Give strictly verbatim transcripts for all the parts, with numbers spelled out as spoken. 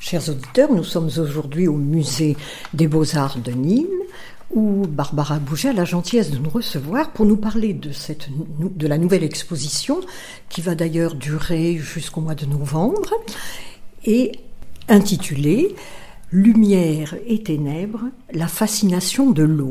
Chers auditeurs, nous sommes aujourd'hui au musée des Beaux-Arts de Nîmes, où Barbara Bouget a la gentillesse de nous recevoir pour nous parler de, cette, de la nouvelle exposition, qui va d'ailleurs durer jusqu'au mois de novembre, et intitulée « Lumière et ténèbres, la fascination de l'eau ».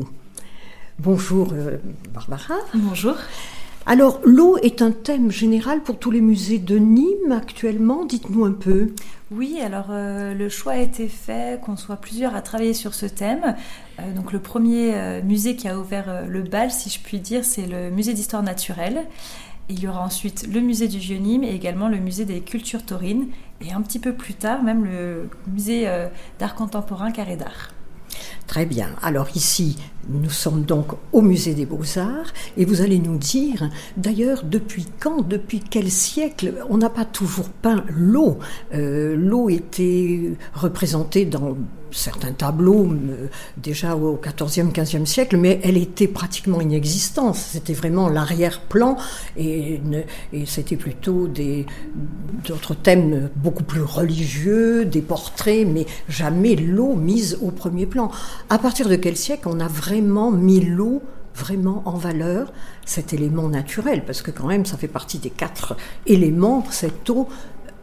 Bonjour euh, Barbara. Bonjour. Alors, l'eau est un thème général pour tous les musées de Nîmes actuellement. Dites-nous un peu. Oui, alors euh, le choix a été fait qu'on soit plusieurs à travailler sur ce thème. Euh, donc le premier euh, musée qui a ouvert euh, le bal, si je puis dire, c'est le musée d'histoire naturelle. Il y aura ensuite le musée du Vieux-Nîmes et également le musée des cultures taurines. Et un petit peu plus tard, même le musée euh, d'art contemporain Carré d'Art. Très bien. Alors ici, nous sommes donc au musée des Beaux-Arts et vous allez nous dire, d'ailleurs, depuis quand, depuis quel siècle, on n'a pas toujours peint l'eau. Euh, l'eau était représentée dans certains tableaux euh, déjà au quatorzième, quinzième siècle, mais elle était pratiquement inexistante. C'était vraiment l'arrière-plan et, et c'était plutôt des, d'autres thèmes beaucoup plus religieux, des portraits, mais jamais l'eau mise au premier plan. À partir de quel siècle on a vraiment mis l'eau vraiment en valeur, cet élément naturel, parce que quand même ça fait partie des quatre éléments, cette eau,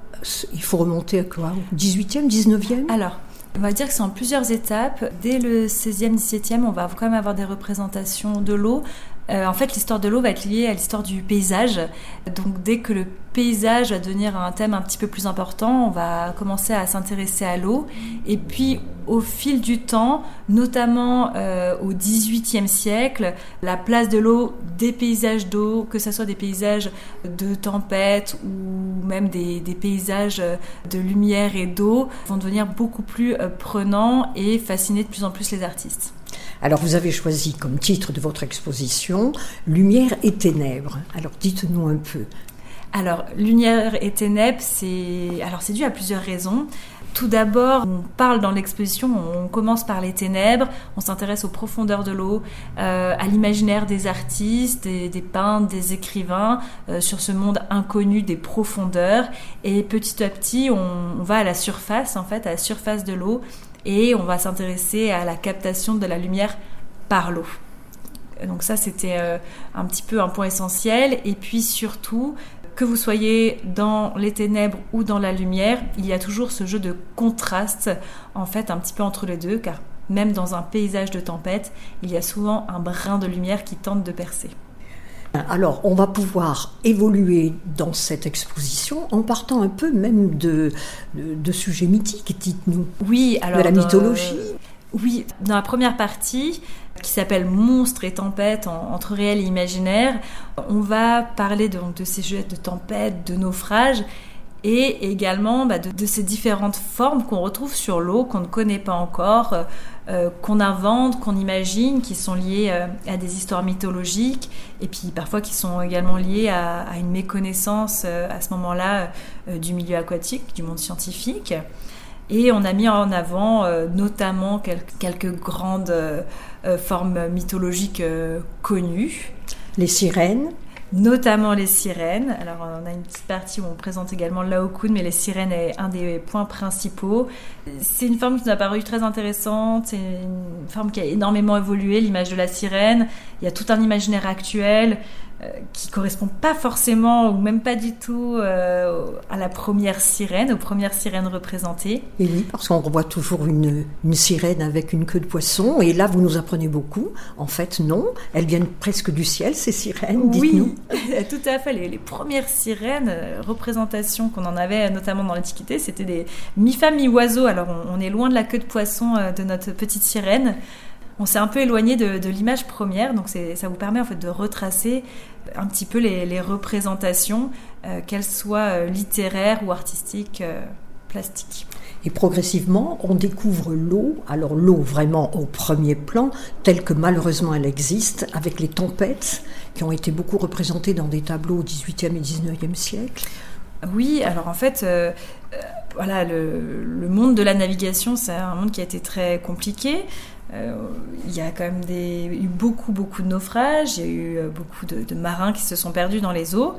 il faut remonter à quoi, dix-huitième, dix-neuvième? Alors, on va dire que c'est en plusieurs étapes. Dès le seizième, dix-septième, on va quand même avoir des représentations de l'eau. Euh, en fait, l'histoire de l'eau va être liée à l'histoire du paysage. Donc, dès que le paysage va devenir un thème un petit peu plus important, on va commencer à s'intéresser à l'eau. Et puis, au fil du temps, notamment euh, au dix-huitième siècle, la place de l'eau, des paysages d'eau, que ce soit des paysages de tempête ou même des, des paysages de lumière et d'eau, vont devenir beaucoup plus euh, prenants et fasciner de plus en plus les artistes. Alors vous avez choisi comme titre de votre exposition « Lumière et ténèbres ». Alors dites-nous un peu. Alors, lumière et ténèbres, c'est, alors, c'est dû à plusieurs raisons. Tout d'abord, on parle dans l'exposition, on commence par les ténèbres, on s'intéresse aux profondeurs de l'eau, euh, à l'imaginaire des artistes, des, des peintres, des écrivains, euh, sur ce monde inconnu des profondeurs. Et petit à petit, on, on va à la surface, en fait, à la surface de l'eau, et on va s'intéresser à la captation de la lumière par l'eau. Donc ça, c'était euh, un petit peu un point essentiel. Et puis surtout, que vous soyez dans les ténèbres ou dans la lumière, il y a toujours ce jeu de contraste, en fait, un petit peu entre les deux, car même dans un paysage de tempête, il y a souvent un brin de lumière qui tente de percer. Alors, on va pouvoir évoluer dans cette exposition en partant un peu même de, de, de sujets mythiques, dites-nous. Oui, alors... De la mythologie. Euh, oui, dans la première partie, qui s'appelle Monstres et tempêtes en, entre réel et imaginaire, on va parler de, donc, de ces jeux de tempête, de naufrage, et également bah, de, de ces différentes formes qu'on retrouve sur l'eau, qu'on ne connaît pas encore, euh, qu'on invente, qu'on imagine, qui sont liées euh, à des histoires mythologiques, et puis parfois qui sont également liées à, à une méconnaissance euh, à ce moment-là euh, du milieu aquatique, du monde scientifique. Et on a mis en avant euh, notamment quelques, quelques grandes euh, formes mythologiques euh, connues. Les sirènes. Notamment les sirènes. Alors on a une petite partie où on présente également Laocoon, mais les sirènes est un des points principaux. C'est une forme qui nous a paru très intéressante, c'est une forme qui a énormément évolué, l'image de la sirène. Il y a tout un imaginaire actuel euh, qui correspond pas forcément ou même pas du tout euh, à la première sirène, aux premières sirènes représentées. Et oui, parce qu'on revoit toujours une, une sirène avec une queue de poisson, et là vous nous apprenez beaucoup. En fait, non, elles viennent presque du ciel, ces sirènes, dites-nous. Oui, tout à fait. Les, les premières sirènes, euh, représentations qu'on en avait notamment dans l'Antiquité, c'était des mi-femmes, mi-oiseaux. Alors on, on est loin de la queue de poisson euh, de notre petite sirène. On s'est un peu éloigné de, de l'image première, donc c'est, ça vous permet en fait de retracer un petit peu les, les représentations, euh, qu'elles soient euh, littéraires ou artistiques, euh, plastiques. Et progressivement, on découvre l'eau, alors l'eau vraiment au premier plan, telle que malheureusement elle existe, avec les tempêtes qui ont été beaucoup représentées dans des tableaux au dix-huitième et dix-neuvième siècle. Oui, alors en fait, euh, euh, voilà, le, le monde de la navigation, c'est un monde qui a été très compliqué. Euh, il y a quand même des, eu beaucoup, beaucoup de naufrages, il y a eu beaucoup de, de marins qui se sont perdus dans les eaux.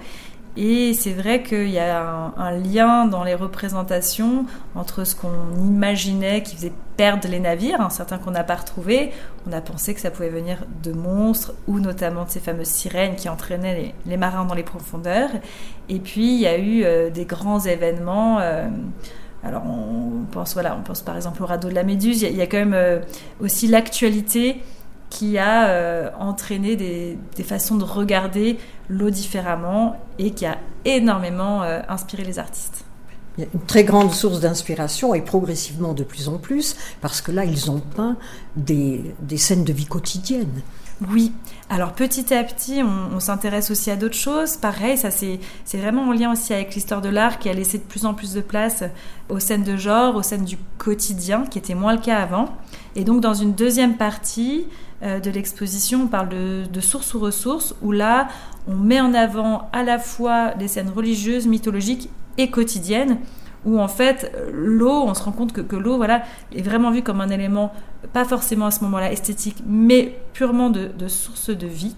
Et c'est vrai qu'il y a un, un lien dans les représentations entre ce qu'on imaginait qui faisait perdre les navires, hein, certains qu'on n'a pas retrouvés. On a pensé que ça pouvait venir de monstres ou notamment de ces fameuses sirènes qui entraînaient les, les marins dans les profondeurs. Et puis il y a eu euh, des grands événements. Euh, alors on pense, voilà, on pense par exemple au radeau de la Méduse. Il y a, il y a quand même euh, aussi l'actualité qui a euh, entraîné des, des façons de regarder l'eau différemment et qui a énormément euh, inspiré les artistes. Il y a une très grande source d'inspiration et progressivement de plus en plus, parce que là, ils ont peint des, des scènes de vie quotidienne. Oui, alors petit à petit, on, on s'intéresse aussi à d'autres choses. Pareil, ça c'est, c'est vraiment en lien aussi avec l'histoire de l'art qui a laissé de plus en plus de place aux scènes de genre, aux scènes du quotidien, qui était moins le cas avant. Et donc dans une deuxième partie euh, de l'exposition, on parle de, de source ou ressources, où là, on met en avant à la fois des scènes religieuses, mythologiques et quotidiennes, où en fait l'eau, on se rend compte que, que l'eau voilà, est vraiment vue comme un élément, pas forcément à ce moment-là esthétique, mais purement de, de source de vie,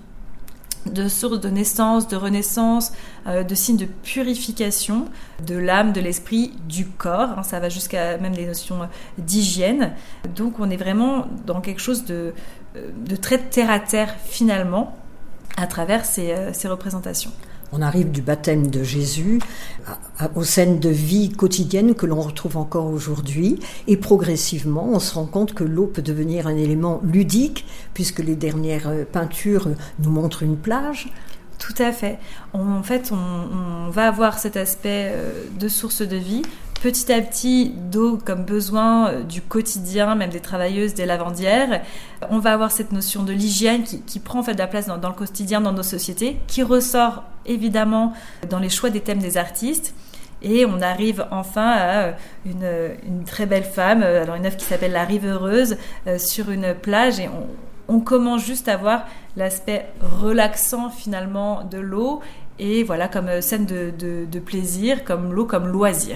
de source de naissance, de renaissance, euh, de signe de purification de l'âme, de l'esprit, du corps, hein, ça va jusqu'à même des notions d'hygiène. Donc on est vraiment dans quelque chose de, de très terre-à-terre finalement, à travers ces, euh, ces représentations. On arrive du baptême de Jésus à, à, aux scènes de vie quotidienne que l'on retrouve encore aujourd'hui. Et progressivement, on se rend compte que l'eau peut devenir un élément ludique, puisque les dernières peintures nous montrent une plage. Tout à fait. On, en fait, on, on va avoir cet aspect euh, de source de vie. Petit à petit, d'eau comme besoin du quotidien, même des travailleuses, des lavandières. On va avoir cette notion de l'hygiène qui, qui prend en fait de la place dans, dans le quotidien, dans nos sociétés, qui ressort évidemment dans les choix des thèmes des artistes. Et on arrive enfin à une, une très belle femme, alors une œuvre qui s'appelle La Rive Heureuse, euh, sur une plage. Et on, on commence juste à voir l'aspect relaxant finalement de l'eau. Et voilà, comme scène de, de, de plaisir, comme l'eau comme loisir.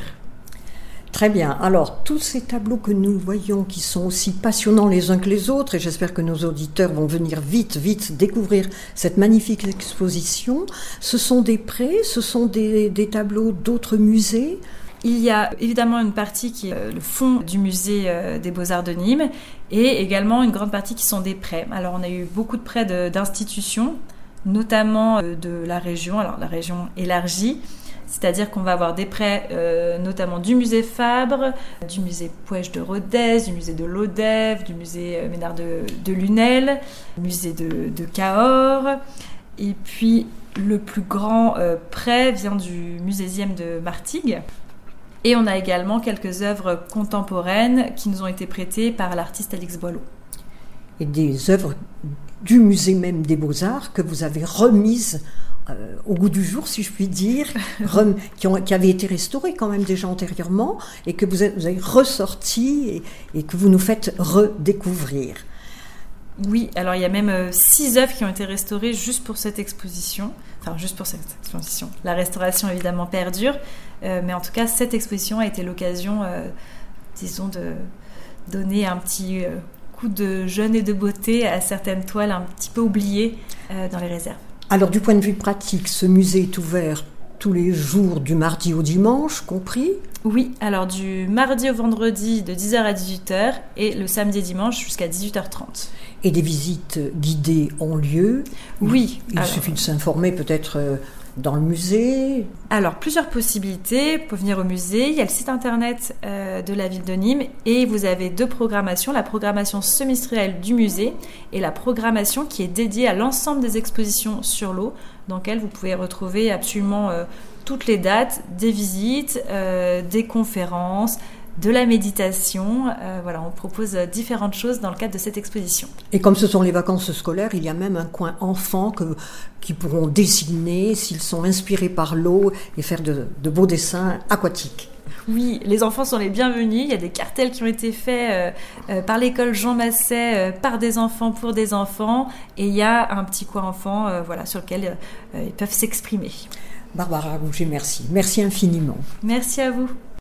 Très bien. Alors, tous ces tableaux que nous voyons qui sont aussi passionnants les uns que les autres, et j'espère que nos auditeurs vont venir vite, vite découvrir cette magnifique exposition, ce sont des prêts, ce sont des, des tableaux d'autres musées. Il y a évidemment une partie qui est le fond du musée des Beaux-Arts de Nîmes et également une grande partie qui sont des prêts. Alors, on a eu beaucoup de prêts de, d'institutions, notamment de la région, alors la région élargie. C'est-à-dire qu'on va avoir des prêts euh, notamment du musée Fabre, du musée Puech de Rodez, du musée de Lodève, du musée Ménard de, de Lunel, du musée de, de Cahors. Et puis le plus grand euh, prêt vient du musésium de Martigues. Et on a également quelques œuvres contemporaines qui nous ont été prêtées par l'artiste Alix Boileau. Et des œuvres du musée même des Beaux-Arts que vous avez remises Euh, au goût du jour, si je puis dire, rem, qui, ont, qui avaient été restaurés quand même déjà antérieurement et que vous, êtes, vous avez ressorti et, et que vous nous faites redécouvrir. Oui, alors il y a même euh, six œuvres qui ont été restaurées juste pour cette exposition, enfin juste pour cette exposition. La restauration évidemment perdure, euh, mais en tout cas cette exposition a été l'occasion, euh, disons, de donner un petit euh, coup de jeune et de beauté à certaines toiles un petit peu oubliées euh, dans les réserves. Alors, du point de vue pratique, ce musée est ouvert tous les jours du mardi au dimanche, compris ? Oui, alors du mardi au vendredi de dix heures à dix-huit heures et le samedi et dimanche jusqu'à dix-huit heures trente. Et des visites guidées ont lieu ? Oui. Il alors, suffit de s'informer peut-être dans le musée ? Alors, plusieurs possibilités. Vous pouvez venir au musée. Il y a le site internet euh, de la ville de Nîmes et vous avez deux programmations. La programmation semestrielle du musée et la programmation qui est dédiée à l'ensemble des expositions sur l'eau dans laquelle vous pouvez retrouver absolument euh, toutes les dates, des visites, euh, des conférences, de la méditation. Euh, voilà, on propose différentes choses dans le cadre de cette exposition. Et comme ce sont les vacances scolaires, il y a même un coin enfants que, qui pourront dessiner s'ils sont inspirés par l'eau et faire de, de beaux dessins aquatiques. Oui, les enfants sont les bienvenus. Il y a des cartels qui ont été faits euh, euh, par l'école Jean Masset, euh, par des enfants pour des enfants. Et il y a un petit coin enfant euh, voilà, sur lequel euh, ils peuvent s'exprimer. Barbara Rouget, merci. Merci infiniment. Merci à vous.